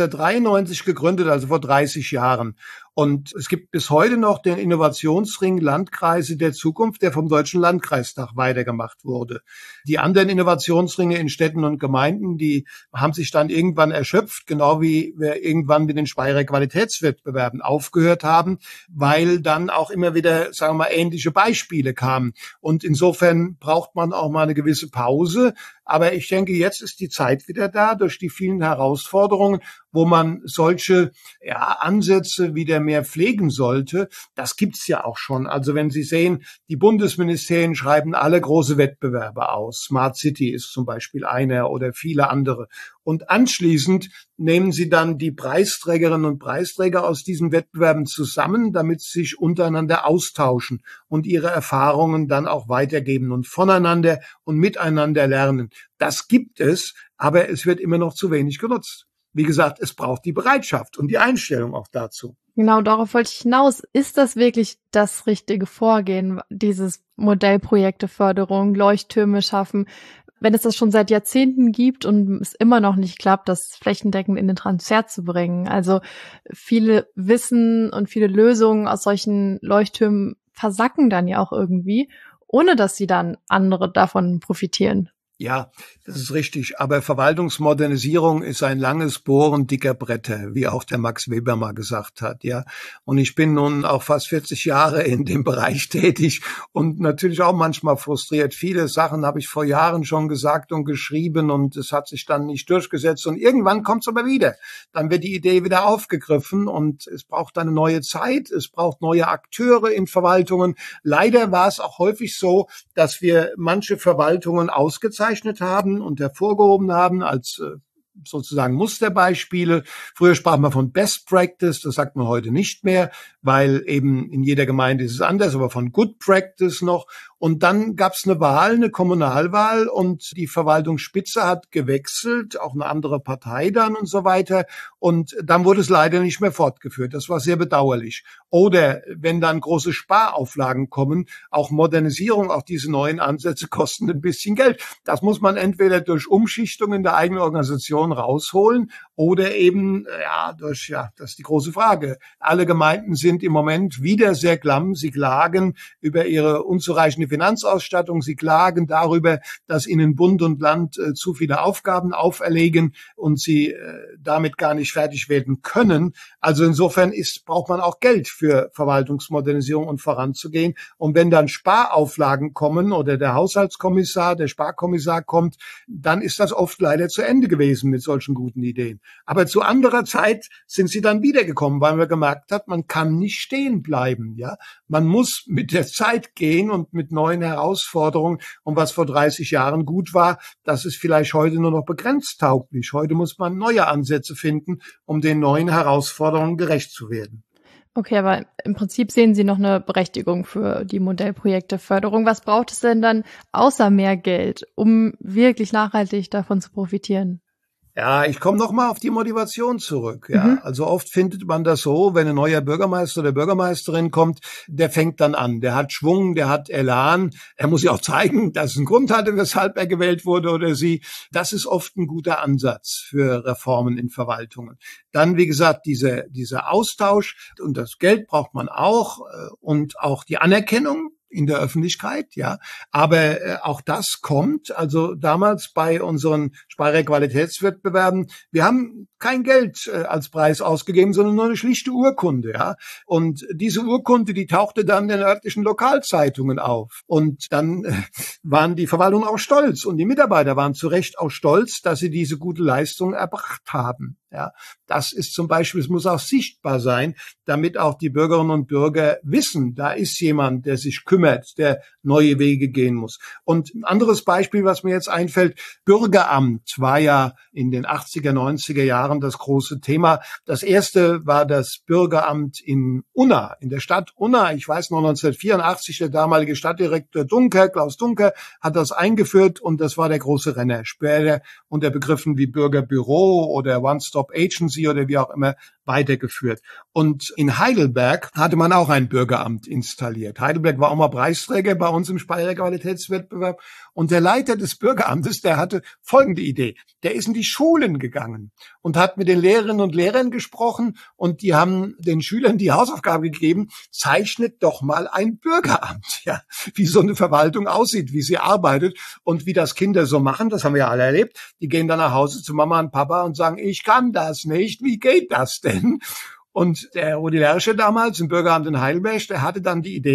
1993 gegründet, also vor 30 Jahren. Und es gibt bis heute noch den Innovationsring Landkreise der Zukunft, der vom Deutschen Landkreistag weitergemacht wurde. Die anderen Innovationsringe in Städten und Gemeinden, die haben sich dann irgendwann erschöpft, genau wie wir irgendwann mit den Speyerer Qualitätswettbewerben aufgehört haben, weil dann auch immer wieder, sagen wir mal, ähnliche Beispiele kamen. Und insofern braucht man auch mal eine gewisse Pause. Aber ich denke, jetzt ist die Zeit wieder da, durch die vielen Herausforderungen, wo man solche Ansätze wie der mehr pflegen sollte, das gibt's ja auch schon. Also wenn Sie sehen, die Bundesministerien schreiben alle große Wettbewerbe aus. Smart City ist zum Beispiel einer oder viele andere. Und anschließend nehmen Sie dann die Preisträgerinnen und Preisträger aus diesen Wettbewerben zusammen, damit sie sich untereinander austauschen und ihre Erfahrungen dann auch weitergeben und voneinander und miteinander lernen. Das gibt es, aber es wird immer noch zu wenig genutzt. Wie gesagt, es braucht die Bereitschaft und die Einstellung auch dazu. Genau, darauf wollte ich hinaus. Ist das wirklich das richtige Vorgehen, dieses Modellprojekteförderung, Leuchttürme schaffen, wenn es das schon seit Jahrzehnten gibt und es immer noch nicht klappt, das flächendeckend in den Transfer zu bringen? Also viele Wissen und viele Lösungen aus solchen Leuchttürmen versacken dann ja auch irgendwie, ohne dass sie dann andere davon profitieren. Ja, das ist richtig. Aber Verwaltungsmodernisierung ist ein langes Bohren dicker Bretter, wie auch der Max Weber mal gesagt hat, ja. Und ich bin nun auch fast 40 Jahre in dem Bereich tätig und natürlich auch manchmal frustriert. Viele Sachen habe ich vor Jahren schon gesagt und geschrieben und es hat sich dann nicht durchgesetzt und irgendwann kommt es aber wieder. Dann wird die Idee wieder aufgegriffen und es braucht eine neue Zeit, es braucht neue Akteure in Verwaltungen. Leider war es auch häufig so, dass wir manche Verwaltungen ausgezeichnet haben und hervorgehoben haben als sozusagen Musterbeispiele. Früher sprach man von Best Practice, das sagt man heute nicht mehr, weil eben in jeder Gemeinde ist es anders, aber von Good Practice noch. Und dann gab es eine Wahl, eine Kommunalwahl und die Verwaltungsspitze hat gewechselt, auch eine andere Partei dann und so weiter. Und dann wurde es leider nicht mehr fortgeführt. Das war sehr bedauerlich. Oder wenn dann große Sparauflagen kommen, auch Modernisierung, auch diese neuen Ansätze kosten ein bisschen Geld. Das muss man entweder durch Umschichtung in der eigenen Organisation rausholen oder eben, das ist die große Frage. Alle Gemeinden sind im Moment wieder sehr klamm. Sie klagen über ihre unzureichende Finanzausstattung. Sie klagen darüber, dass ihnen Bund und Land zu viele Aufgaben auferlegen und sie damit gar nicht fertig werden können. Also insofern braucht man auch Geld für Verwaltungsmodernisierung und voranzugehen. Und wenn dann Sparauflagen kommen oder der Haushaltskommissar, der Sparkommissar kommt, dann ist das oft leider zu Ende gewesen mit solchen guten Ideen. Aber zu anderer Zeit sind sie dann wiedergekommen, weil man gemerkt hat, man kann nicht stehen bleiben. Ja, man muss mit der Zeit gehen und mit neuen Herausforderungen. Und was vor 30 Jahren gut war, das ist vielleicht heute nur noch begrenzt tauglich. Heute muss man neue Ansätze finden, um den neuen Herausforderungen gerecht zu werden. Okay, aber im Prinzip sehen Sie noch eine Berechtigung für die Modellprojekteförderung. Was braucht es denn dann außer mehr Geld, um wirklich nachhaltig davon zu profitieren? Ja, ich komme noch mal auf die Motivation zurück. Ja, also oft findet man das so, wenn ein neuer Bürgermeister oder Bürgermeisterin kommt, der fängt dann an, der hat Schwung, der hat Elan. Er muss ja auch zeigen, dass es einen Grund hatte, weshalb er gewählt wurde oder sie. Das ist oft ein guter Ansatz für Reformen in Verwaltungen. Dann, wie gesagt, dieser Austausch und das Geld braucht man auch und auch die Anerkennung in der Öffentlichkeit, ja. Aber auch das kommt, also damals bei unseren Speyerer Qualitätswettbewerben, wir haben kein Geld als Preis ausgegeben, sondern nur eine schlichte Urkunde, ja. Und diese Urkunde, die tauchte dann in den örtlichen Lokalzeitungen auf. Und dann waren die Verwaltungen auch stolz und die Mitarbeiter waren zu Recht auch stolz, dass sie diese gute Leistung erbracht haben. Ja, das ist zum Beispiel, es muss auch sichtbar sein, damit auch die Bürgerinnen und Bürger wissen, da ist jemand, der sich kümmert, der neue Wege gehen muss. Und ein anderes Beispiel, was mir jetzt einfällt, Bürgeramt war ja in den 80er, 90er Jahren das große Thema. Das erste war das Bürgeramt in Unna, in der Stadt Unna. Ich weiß noch, 1984, der damalige Stadtdirektor Klaus Dunker, hat das eingeführt und das war der große Renner. Später unter Begriffen wie Bürgerbüro oder One-Stop Agency oder wie auch immer weitergeführt. Und in Heidelberg hatte man auch ein Bürgeramt installiert. Heidelberg war auch mal Preisträger bei uns im Speyerer Qualitätswettbewerb. Und der Leiter des Bürgeramtes, der hatte folgende Idee. Der ist in die Schulen gegangen und hat mit den Lehrerinnen und Lehrern gesprochen und die haben den Schülern die Hausaufgabe gegeben, zeichnet doch mal ein Bürgeramt, ja, wie so eine Verwaltung aussieht, wie sie arbeitet und wie das Kinder so machen, das haben wir ja alle erlebt. Die gehen dann nach Hause zu Mama und Papa und sagen, ich kann das nicht, wie geht das denn? Und der Rudi Lerche damals im Bürgeramt in Heidelberg, der hatte dann die Idee,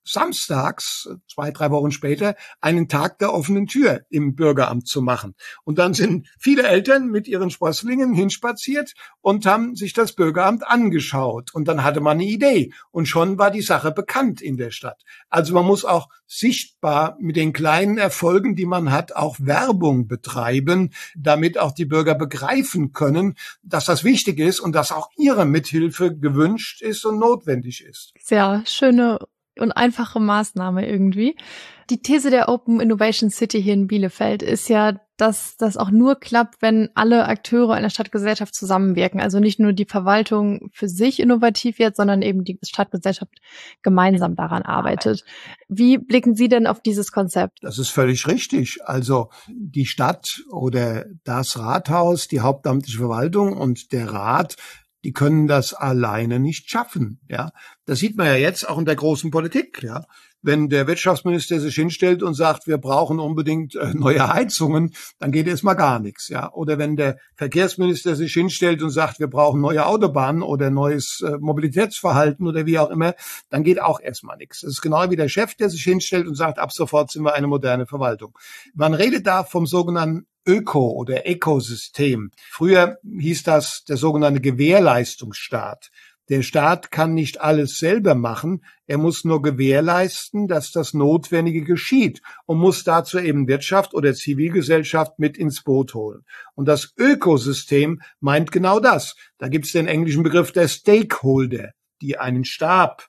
samstags, 2-3 Wochen später, einen Tag der offenen Tür im Bürgeramt zu machen. Und dann sind viele Eltern mit ihren Sprösslingen hinspaziert und haben sich das Bürgeramt angeschaut. Und dann hatte man eine Idee. Und schon war die Sache bekannt in der Stadt. Also man muss auch sichtbar mit den kleinen Erfolgen, die man hat, auch Werbung betreiben, damit auch die Bürger begreifen können, dass das wichtig ist und dass auch ihre Mithilfe gewünscht ist und notwendig ist. Sehr schöne und einfache Maßnahme irgendwie. Die These der Open Innovation City hier in Bielefeld ist ja, dass das auch nur klappt, wenn alle Akteure einer Stadtgesellschaft zusammenwirken. Also nicht nur die Verwaltung für sich innovativ wird, sondern eben die Stadtgesellschaft gemeinsam daran arbeitet. Wie blicken Sie denn auf dieses Konzept? Das ist völlig richtig. Also die Stadt oder das Rathaus, die hauptamtliche Verwaltung und der Rat, die können das alleine nicht schaffen. Ja, das sieht man ja jetzt auch in der großen Politik. Ja, wenn der Wirtschaftsminister sich hinstellt und sagt, wir brauchen unbedingt neue Heizungen, dann geht erstmal gar nichts. Ja, oder wenn der Verkehrsminister sich hinstellt und sagt, wir brauchen neue Autobahnen oder neues Mobilitätsverhalten oder wie auch immer, dann geht auch erstmal nichts. Das ist genau wie der Chef, der sich hinstellt und sagt, ab sofort sind wir eine moderne Verwaltung. Man redet da vom sogenannten oder Ökosystem. Früher hieß das der sogenannte Gewährleistungsstaat. Der Staat kann nicht alles selber machen, er muss nur gewährleisten, dass das Notwendige geschieht und muss dazu eben Wirtschaft oder Zivilgesellschaft mit ins Boot holen. Und das Ökosystem meint genau das. Da gibt es den englischen Begriff der Stakeholder, die einen Stab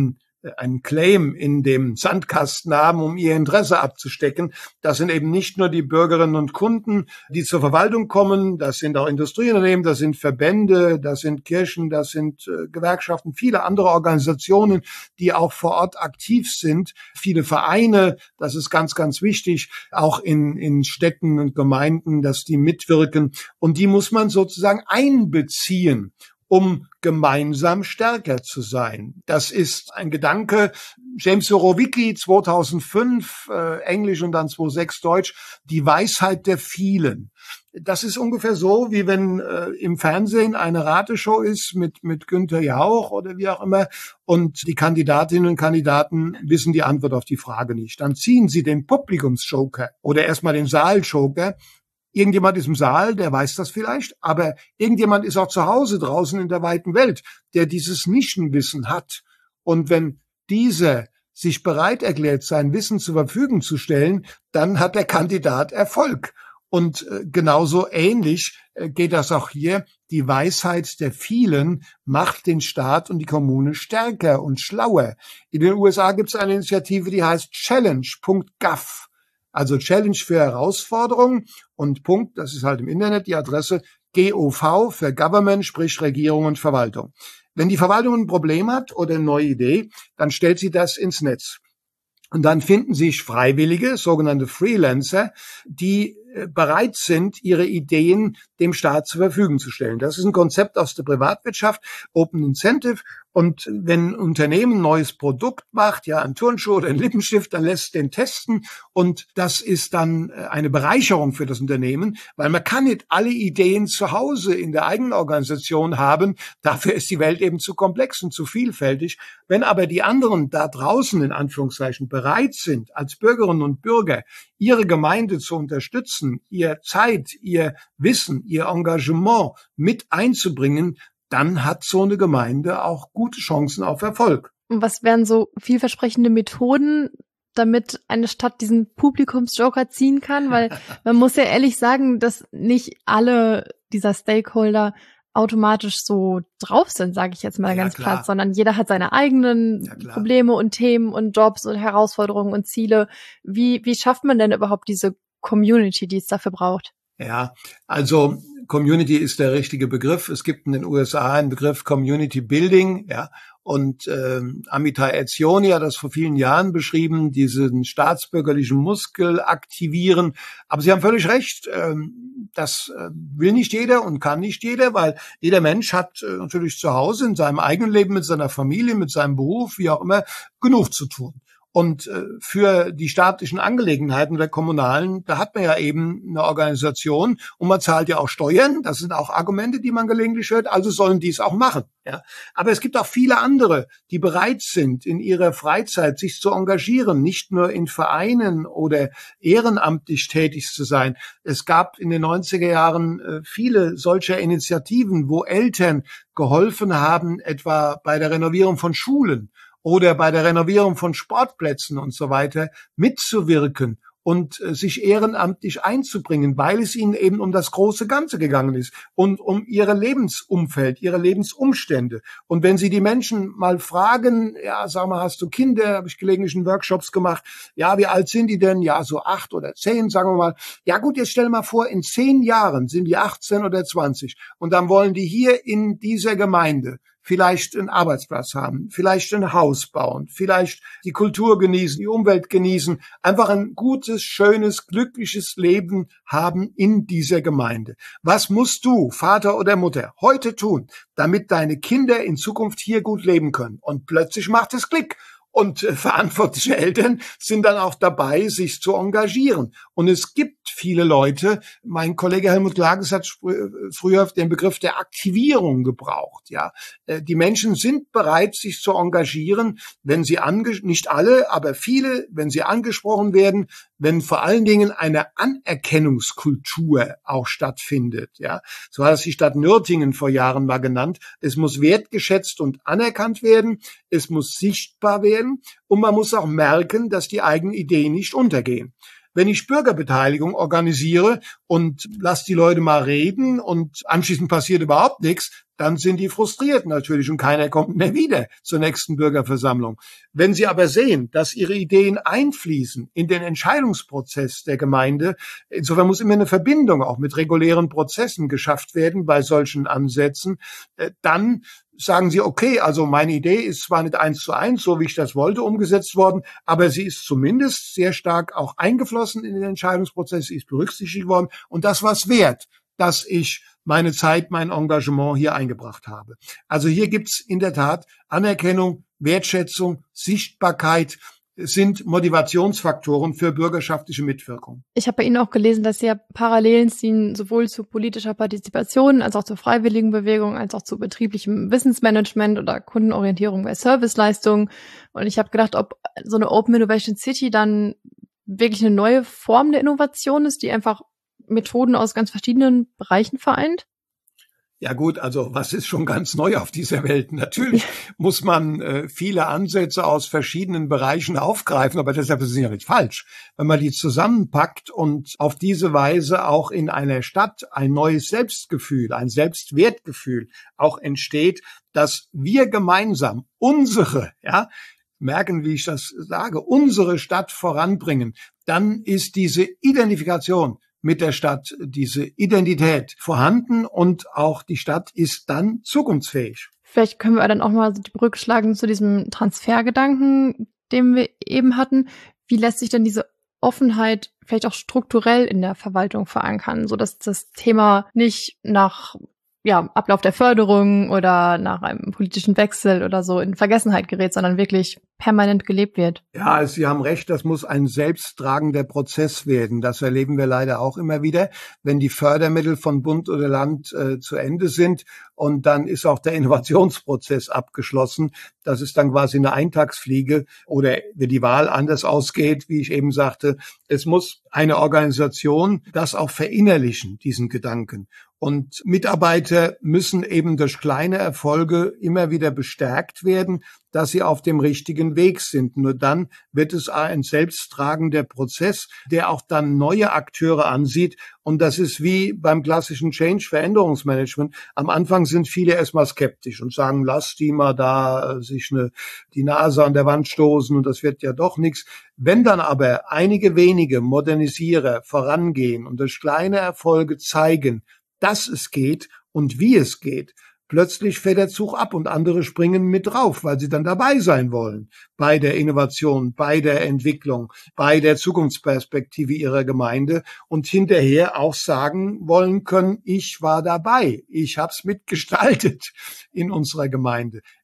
einen Claim in dem Sandkasten haben, um ihr Interesse abzustecken. Das sind eben nicht nur die Bürgerinnen und Kunden, die zur Verwaltung kommen, das sind auch Industrieunternehmen, das sind Verbände, das sind Kirchen, das sind Gewerkschaften, viele andere Organisationen, die auch vor Ort aktiv sind, viele Vereine, das ist ganz, ganz wichtig, auch in Städten und Gemeinden, dass die mitwirken und die muss man sozusagen einbeziehen, um gemeinsam stärker zu sein. Das ist ein Gedanke, James Surowiecki 2005, Englisch und dann 2006 Deutsch, die Weisheit der Vielen. Das ist ungefähr so, wie wenn im Fernsehen eine Rateshow ist mit Günther Jauch oder wie auch immer und die Kandidatinnen und Kandidaten wissen die Antwort auf die Frage nicht. Dann ziehen sie den Publikumsjoker oder erstmal den Saaljoker. Irgendjemand ist im Saal, der weiß das vielleicht, aber irgendjemand ist auch zu Hause draußen in der weiten Welt, der dieses Nischenwissen hat. Und wenn dieser sich bereit erklärt, sein Wissen zur Verfügung zu stellen, dann hat der Kandidat Erfolg. Und genauso ähnlich geht das auch hier. Die Weisheit der Vielen macht den Staat und die Kommune stärker und schlauer. In den USA gibt es eine Initiative, die heißt Challenge.gov. Also Challenge für Herausforderungen und Punkt, das ist halt im Internet die Adresse GOV für Government, sprich Regierung und Verwaltung. Wenn die Verwaltung ein Problem hat oder eine neue Idee, dann stellt sie das ins Netz. Und dann finden sich Freiwillige, sogenannte Freelancer, die bereit sind, ihre Ideen dem Staat zur Verfügung zu stellen. Das ist ein Konzept aus der Privatwirtschaft, Open Incentive. Und wenn ein Unternehmen ein neues Produkt macht, ja, ein Turnschuh oder ein Lippenstift, dann lässt es den testen. Und das ist dann eine Bereicherung für das Unternehmen, weil man kann nicht alle Ideen zu Hause in der eigenen Organisation haben. Dafür ist die Welt eben zu komplex und zu vielfältig. Wenn aber die anderen da draußen, in Anführungszeichen, bereit sind, als Bürgerinnen und Bürger ihre Gemeinde zu unterstützen, ihr Zeit, ihr Wissen, ihr Engagement mit einzubringen, dann hat so eine Gemeinde auch gute Chancen auf Erfolg. Und was wären so vielversprechende Methoden, damit eine Stadt diesen Publikumsjoker ziehen kann? Weil man muss ja ehrlich sagen, dass nicht alle dieser Stakeholder automatisch so drauf sind, sage ich jetzt mal ganz platt, sondern jeder hat seine eigenen Probleme und Themen und Jobs und Herausforderungen und Ziele. Wie schafft man denn überhaupt diese Community, die es dafür braucht? Ja, also Community ist der richtige Begriff. Es gibt in den USA einen Begriff Community Building, ja. Und Amitai Etzioni hat das vor vielen Jahren beschrieben, diesen staatsbürgerlichen Muskel aktivieren. Aber Sie haben völlig recht, das will nicht jeder und kann nicht jeder, weil jeder Mensch hat natürlich zu Hause in seinem eigenen Leben, mit seiner Familie, mit seinem Beruf, wie auch immer, genug zu tun. Und für die staatlichen Angelegenheiten der kommunalen, da hat man ja eben eine Organisation und man zahlt ja auch Steuern. Das sind auch Argumente, die man gelegentlich hört. Also sollen die es auch machen. Ja. Aber es gibt auch viele andere, die bereit sind, in ihrer Freizeit sich zu engagieren, nicht nur in Vereinen oder ehrenamtlich tätig zu sein. Es gab in den 90er Jahren viele solcher Initiativen, wo Eltern geholfen haben, etwa bei der Renovierung von Schulen oder bei der Renovierung von Sportplätzen und so weiter mitzuwirken und sich ehrenamtlich einzubringen, weil es ihnen eben um das große Ganze gegangen ist und um ihre Lebensumfeld, ihre Lebensumstände. Und wenn Sie die Menschen mal fragen, ja, sag mal, hast du Kinder, habe ich gelegentlich in Workshops gemacht, ja, wie alt sind die denn? Ja, so 8 oder 10, sagen wir mal. Ja gut, jetzt stell mal vor, in 10 Jahren sind die 18 oder 20 und dann wollen die hier in dieser Gemeinde vielleicht einen Arbeitsplatz haben, vielleicht ein Haus bauen, vielleicht die Kultur genießen, die Umwelt genießen, einfach ein gutes, schönes, glückliches Leben haben in dieser Gemeinde. Was musst du, Vater oder Mutter, heute tun, damit deine Kinder in Zukunft hier gut leben können? Und plötzlich macht es Klick. Und verantwortliche Eltern sind dann auch dabei, sich zu engagieren. Und es gibt viele Leute, mein Kollege Helmut Klages hat früher den Begriff der Aktivierung gebraucht. Ja, die Menschen sind bereit, sich zu engagieren, wenn sie nicht alle, aber viele, wenn sie angesprochen werden, wenn vor allen Dingen eine Anerkennungskultur auch stattfindet. Ja, so hat es die Stadt Nürtingen vor Jahren mal genannt. Es muss wertgeschätzt und anerkannt werden. Es muss sichtbar werden. Und man muss auch merken, dass die eigenen Ideen nicht untergehen. Wenn ich Bürgerbeteiligung organisiere und lasse die Leute mal reden und anschließend passiert überhaupt nichts, dann sind die frustriert natürlich und keiner kommt mehr wieder zur nächsten Bürgerversammlung. Wenn sie aber sehen, dass ihre Ideen einfließen in den Entscheidungsprozess der Gemeinde, insofern muss immer eine Verbindung auch mit regulären Prozessen geschafft werden bei solchen Ansätzen, dann sagen sie, okay, also meine Idee ist zwar nicht 1:1, so wie ich das wollte, umgesetzt worden, aber sie ist zumindest sehr stark auch eingeflossen in den Entscheidungsprozess, sie ist berücksichtigt worden und das war's wert, dass ich meine Zeit, mein Engagement hier eingebracht habe. Also hier gibt's in der Tat Anerkennung, Wertschätzung, Sichtbarkeit sind Motivationsfaktoren für bürgerschaftliche Mitwirkung. Ich habe bei Ihnen auch gelesen, dass Sie ja Parallelen ziehen, sowohl zu politischer Partizipation als auch zur Freiwilligenbewegung, als auch zu betrieblichem Wissensmanagement oder Kundenorientierung bei Serviceleistungen. Und ich habe gedacht, ob so eine Open Innovation City dann wirklich eine neue Form der Innovation ist, die einfach Methoden aus ganz verschiedenen Bereichen vereint? Ja gut, also was ist schon ganz neu auf dieser Welt? Natürlich muss man viele Ansätze aus verschiedenen Bereichen aufgreifen, aber deshalb ist es ja nicht falsch. Wenn man die zusammenpackt und auf diese Weise auch in einer Stadt ein neues Selbstgefühl, ein Selbstwertgefühl auch entsteht, dass wir gemeinsam merken, wie ich das sage, unsere Stadt voranbringen, dann ist diese Identifikation mit der Stadt, diese Identität vorhanden und auch die Stadt ist dann zukunftsfähig. Vielleicht können wir dann auch mal die Brücke schlagen zu diesem Transfergedanken, den wir eben hatten. Wie lässt sich denn diese Offenheit vielleicht auch strukturell in der Verwaltung verankern, sodass das Thema nicht nach Ablauf der Förderung oder nach einem politischen Wechsel oder so in Vergessenheit gerät, sondern wirklich permanent gelebt wird? Ja, Sie haben recht, das muss ein selbsttragender Prozess werden. Das erleben wir leider auch immer wieder, wenn die Fördermittel von Bund oder Land zu Ende sind und dann ist auch der Innovationsprozess abgeschlossen. Das ist dann quasi eine Eintagsfliege oder wenn die Wahl anders ausgeht, wie ich eben sagte, es muss eine Organisation das auch verinnerlichen, diesen Gedanken. Und Mitarbeiter müssen eben durch kleine Erfolge immer wieder bestärkt werden, dass sie auf dem richtigen Weg sind. Nur dann wird es ein selbsttragender Prozess, der auch dann neue Akteure ansieht. Und das ist wie beim klassischen Change-Veränderungsmanagement. Am Anfang sind viele erstmal skeptisch und sagen, lass die mal da sich die Nase an der Wand stoßen und das wird ja doch nichts. Wenn dann aber einige wenige Modernisierer vorangehen und durch kleine Erfolge zeigen, dass es geht und wie es geht, plötzlich fährt der Zug ab und andere springen mit drauf, weil sie dann dabei sein wollen bei der Innovation, bei der Entwicklung, bei der Zukunftsperspektive ihrer Gemeinde und hinterher auch sagen wollen können, ich war dabei, ich habe es mitgestaltet in unserer Gemeinde.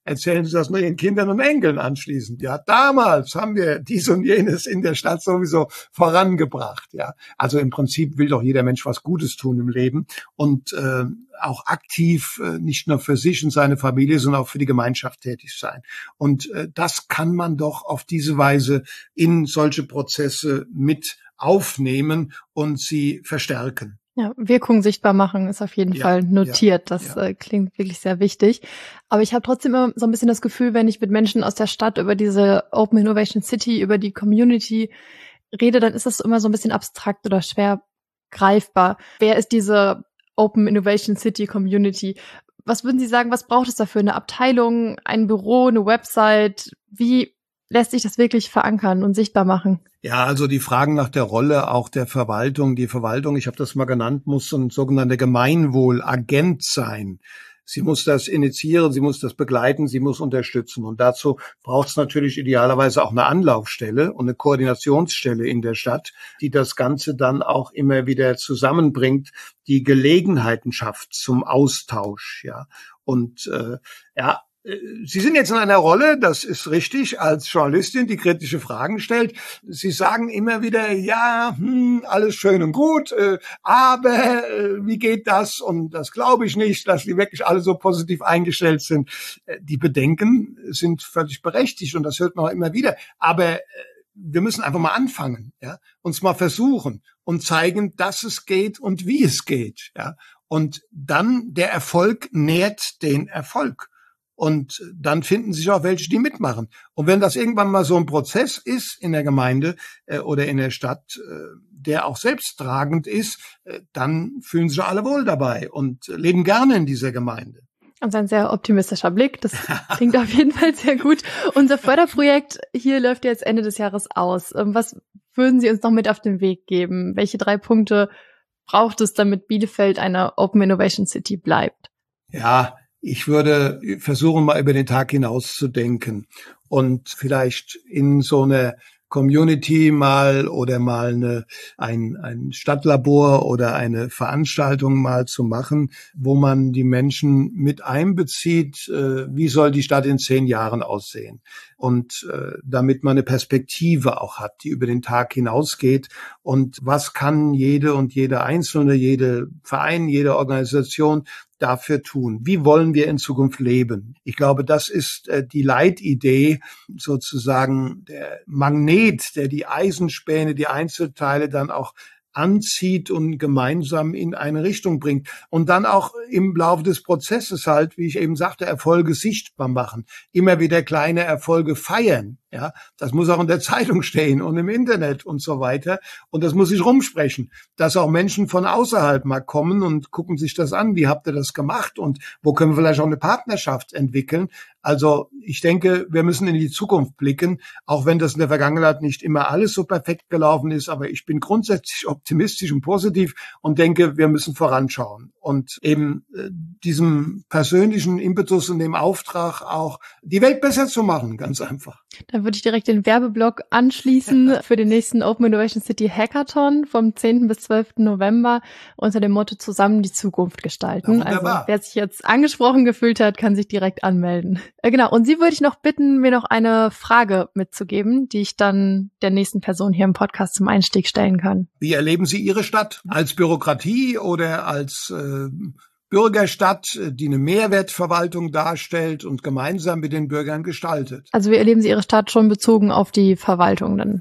erzählen sie das nur ihren Kindern und Enkeln anschließend. Ja, damals haben wir dies und jenes in der Stadt sowieso vorangebracht. Ja, also im Prinzip will doch jeder Mensch was Gutes tun im Leben und auch aktiv nicht nur für sich und seine Familie, sondern auch für die Gemeinschaft tätig sein. Und das kann man doch auf diese Weise in solche Prozesse mit aufnehmen und sie verstärken. Ja, Wirkung sichtbar machen ist auf jeden Fall notiert. Das klingt wirklich sehr wichtig. Aber ich habe trotzdem immer so ein bisschen das Gefühl, wenn ich mit Menschen aus der Stadt über diese Open Innovation City, über die Community rede, dann ist das immer so ein bisschen abstrakt oder schwer greifbar. Wer ist diese Open Innovation City Community? Was würden Sie sagen, was braucht es dafür? Eine Abteilung, ein Büro, eine Website? Wie lässt sich das wirklich verankern und sichtbar machen? Ja, also die Fragen nach der Rolle auch der Verwaltung. Die Verwaltung, ich habe das mal genannt, muss ein sogenannter Gemeinwohlagent sein. Sie muss das initiieren, sie muss das begleiten, sie muss unterstützen. Und dazu braucht es natürlich idealerweise auch eine Anlaufstelle und eine Koordinationsstelle in der Stadt, die das Ganze dann auch immer wieder zusammenbringt, die Gelegenheiten schafft zum Austausch. Ja, und Sie sind jetzt in einer Rolle, das ist richtig, als Journalistin, die kritische Fragen stellt. Sie sagen immer wieder, ja, alles schön und gut, aber wie geht das? Und das glaube ich nicht, dass die wirklich alle so positiv eingestellt sind. Die Bedenken sind völlig berechtigt und das hört man auch immer wieder. Aber wir müssen einfach mal anfangen, ja, uns mal versuchen und zeigen, dass es geht und wie es geht, ja. Und dann der Erfolg nährt den Erfolg. Und dann finden sich auch welche, die mitmachen. Und wenn das irgendwann mal so ein Prozess ist in der Gemeinde oder in der Stadt, der auch selbsttragend ist, dann fühlen sich alle wohl dabei und leben gerne in dieser Gemeinde. Also ein sehr optimistischer Blick, das klingt auf jeden Fall sehr gut. Unser Förderprojekt hier läuft jetzt Ende des Jahres aus. Was würden Sie uns noch mit auf den Weg geben? Welche 3 Punkte braucht es, damit Bielefeld eine Open Innovation City bleibt? Ja, ich würde versuchen, mal über den Tag hinaus zu denken und vielleicht in so einer Community mal oder mal ein Stadtlabor oder eine Veranstaltung mal zu machen, wo man die Menschen mit einbezieht, wie soll die Stadt in 10 Jahren aussehen. Und damit man eine Perspektive auch hat, die über den Tag hinausgeht. Und was kann jede und jeder Einzelne, jede Verein, jede Organisation dafür tun? Wie wollen wir in Zukunft leben? Ich glaube, das ist die Leitidee, sozusagen der Magnet, der die Eisenspäne, die Einzelteile dann auch anzieht und gemeinsam in eine Richtung bringt. Und dann auch im Laufe des Prozesses halt, wie ich eben sagte, Erfolge sichtbar machen. Immer wieder kleine Erfolge feiern. Ja, das muss auch in der Zeitung stehen und im Internet und so weiter. Und das muss sich rumsprechen, dass auch Menschen von außerhalb mal kommen und gucken sich das an. Wie habt ihr das gemacht? Und wo können wir vielleicht auch eine Partnerschaft entwickeln? Also ich denke, wir müssen in die Zukunft blicken, auch wenn das in der Vergangenheit nicht immer alles so perfekt gelaufen ist. Aber ich bin grundsätzlich optimistisch und positiv und denke, wir müssen voranschauen und eben diesem persönlichen Impetus und dem Auftrag auch die Welt besser zu machen, ganz einfach. Dann würde ich direkt den Werbeblock anschließen für den nächsten Open Innovation City Hackathon vom 10. bis 12. November unter dem Motto Zusammen die Zukunft gestalten. Ja, also wer sich jetzt angesprochen gefühlt hat, kann sich direkt anmelden. Genau, und Sie würde ich noch bitten, mir noch eine Frage mitzugeben, die ich dann der nächsten Person hier im Podcast zum Einstieg stellen kann. Wie erleben Sie Ihre Stadt? Als Bürokratie oder als Bürgerstadt, die eine Mehrwertverwaltung darstellt und gemeinsam mit den Bürgern gestaltet? Also wie erleben Sie Ihre Stadt schon bezogen auf die Verwaltung dann?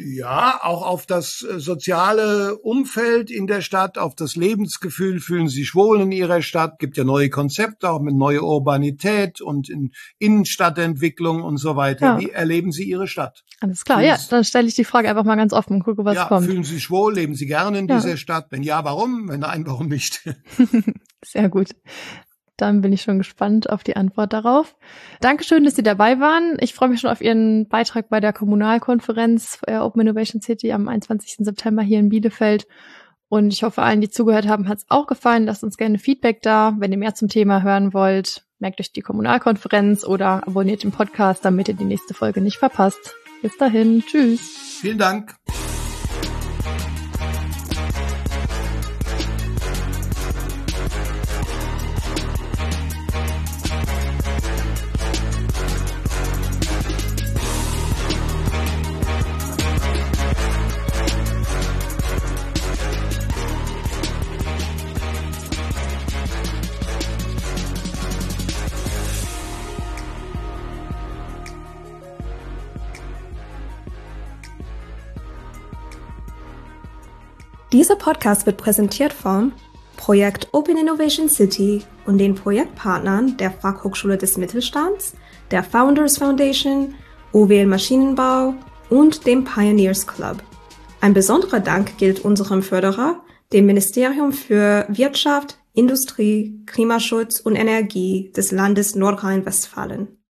Ja, auch auf das soziale Umfeld in der Stadt, auf das Lebensgefühl, fühlen Sie sich wohl in Ihrer Stadt, gibt ja neue Konzepte, auch mit neuer Urbanität und in Innenstadtentwicklung und so weiter. Ja. Wie erleben Sie Ihre Stadt? Alles klar, ja, dann stelle ich die Frage einfach mal ganz offen und gucke, was kommt. Fühlen Sie sich wohl, leben Sie gerne in dieser Stadt? Wenn ja, warum? Wenn nein, warum nicht? Sehr gut. Dann bin ich schon gespannt auf die Antwort darauf. Dankeschön, dass Sie dabei waren. Ich freue mich schon auf Ihren Beitrag bei der Kommunalkonferenz Open Innovation City am 21. September hier in Bielefeld. Und ich hoffe, allen, die zugehört haben, hat es auch gefallen. Lasst uns gerne Feedback da. Wenn ihr mehr zum Thema hören wollt, merkt euch die Kommunalkonferenz oder abonniert den Podcast, damit ihr die nächste Folge nicht verpasst. Bis dahin. Tschüss. Vielen Dank. Dieser Podcast wird präsentiert vom Projekt Open Innovation City und den Projektpartnern der Fachhochschule des Mittelstands, der Founders Foundation, OWL Maschinenbau und dem Pioneers Club. Ein besonderer Dank gilt unserem Förderer, dem Ministerium für Wirtschaft, Industrie, Klimaschutz und Energie des Landes Nordrhein-Westfalen.